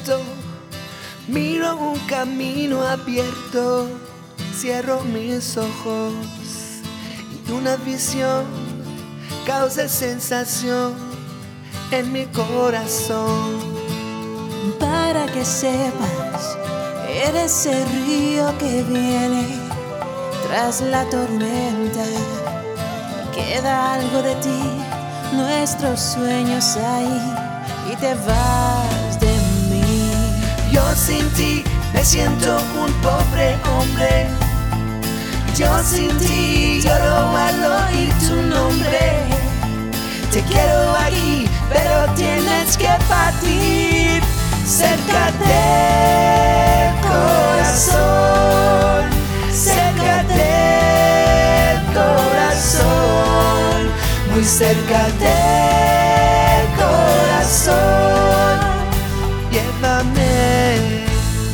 momento miro un camino abierto, cierro mis ojos y una visión causa sensación en mi corazón. Para que sepas, eres el río que viene tras la tormenta. Queda algo de ti, nuestros sueños ahí, y te vas de mí. Yo sin ti me siento un pobre hombre. Yo sin ti lloro al oír tu nombre. Te quiero aquí, pero tienes que partir. Cerca del corazón, cerca del corazón, muy cerca del corazón, llévame.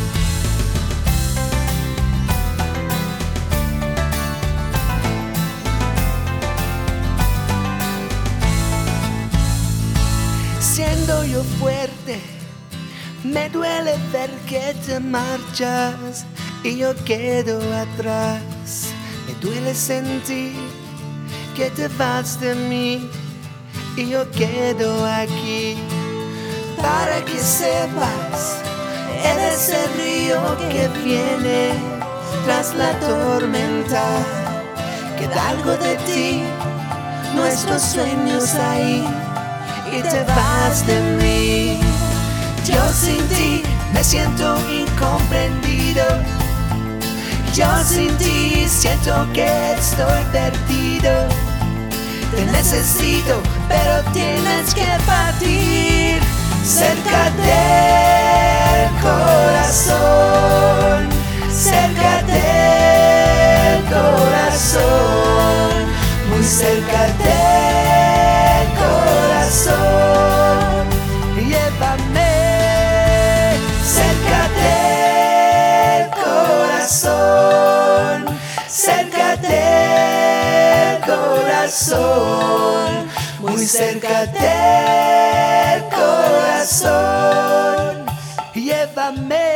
Siendo yo fuerte, me duele ver que te marchas y yo quedo atrás. Me duele sentir que te vas de mí y yo quedo aquí. Para que sepas, eres el río que viene tras la tormenta. Queda algo de ti, nuestros sueños ahí, y te vas de mí. Yo sin ti me siento incomprendido. Yo sin ti siento que estoy perdido. Te necesito, pero tienes que partir. Cerca del corazón, cerca del corazón, muy cerca del corazón, llévame. Cerca del corazón, cerca del corazón, muy cerca del corazón, llévame.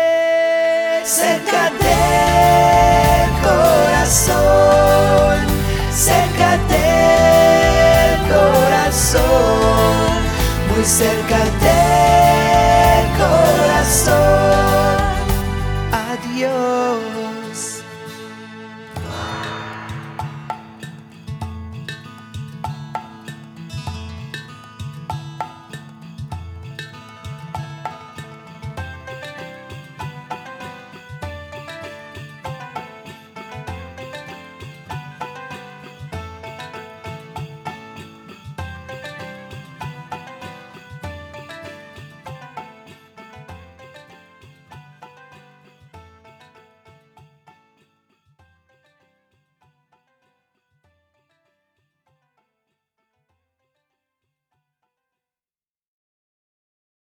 Cerca del corazón, cerca del corazón, muy cerca del